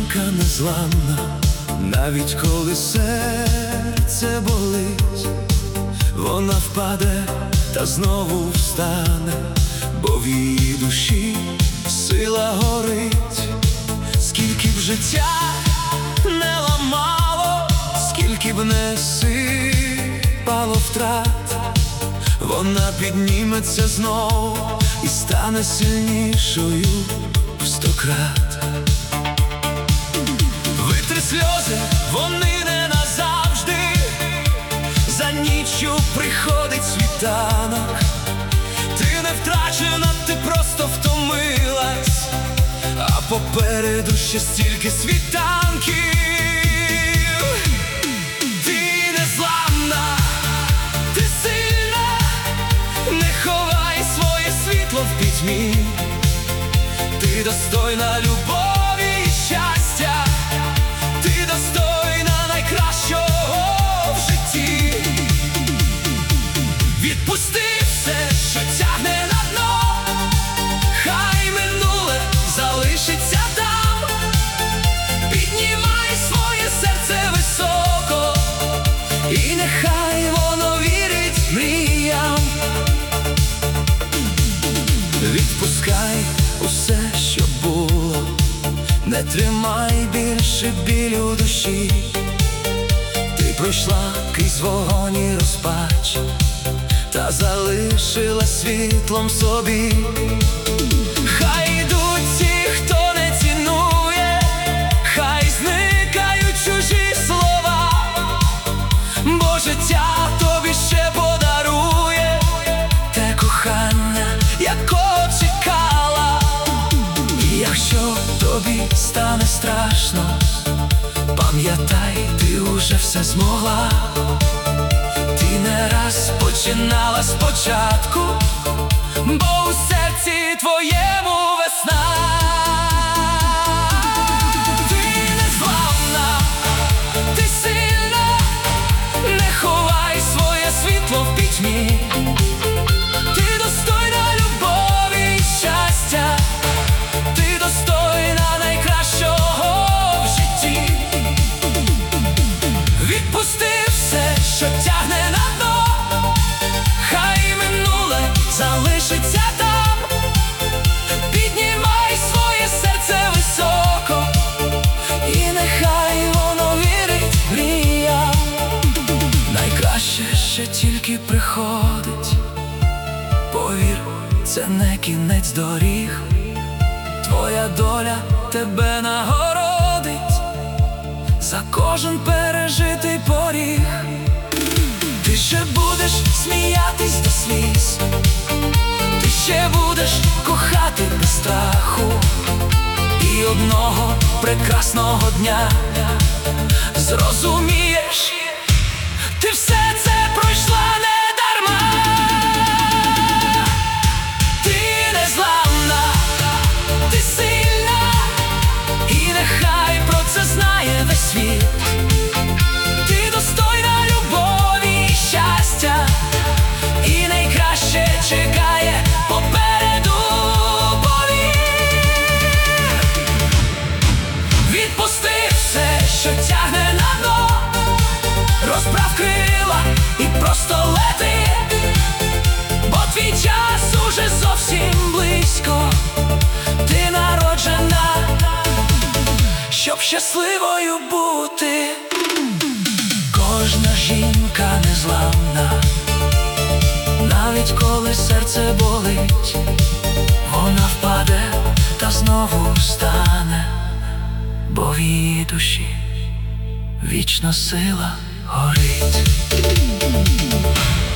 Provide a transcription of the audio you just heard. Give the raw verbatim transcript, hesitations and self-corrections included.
жінка незламна, навіть коли серце болить, вона впаде та знову встане, бо в її душі сила горить. Скільки б життя не ламало, скільки б не сипало втрат, вона підніметься знов і стане сильнішою в сто крат. Витри сльози, вони не назавжди, за ніччю приходить світанок. Ти не втрачена, ти просто втомилась, а попереду ще стільки світанків. Ти незламна, ти сильна, не ховай своє світло в пітьмі. Ти достойна любові і щастя, ти достойна найкращого в житті. Відпусти все, що тягне на дно, хай минуле залишиться там. Піднімай своє серце високо, і нехай воно вірить мріям. Відпускай усе, що було, не тримай більше біль у душі. Ти пройшла крізь вогонь і розпач, та залишила світлом собі. Хай йдуть ті, хто не цінує, хай зникають чужі слова, бо життя тобі ще подарує те кохання, якого чекала. І якщо тобі стане страшно, пам'ятай, ти уже все змогла. Ти не раз починала спочатку, бо у серці твоєму весна. Ти незламна, ти сильна, не ховай своє світло в пітьмі. Ти достойна любові і щастя, ти достойна найкращого в житті. Відпусти все, що тягне на дно, хай минуле залишиться там. Піднімай своє серце високо, і нехай воно вірить мріям. Найкраще ще тільки приходить, повір, це не кінець доріг. Твоя доля тебе нагородить за кожен пережитий поріг. Ти ще будеш сміятись до сліз, ти ще будеш кохати без страху, і одного прекрасного дня зрозумієш, ти все це пройшла не дарма. Ти незламна, ти сильна, і нехай про це знає весь світ. Ти достойна любові і щастя, і найкраще чекає попереду, повір. Відпусти все, що тягне на дно, розправ крила і просто лети, бо твій час уже зовсім близько. Ти народжена, щоб щасливою бути. Кожна жінка незламна, навіть коли серце болить, вона впаде та знову встане, бо в її душі вічна сила горить.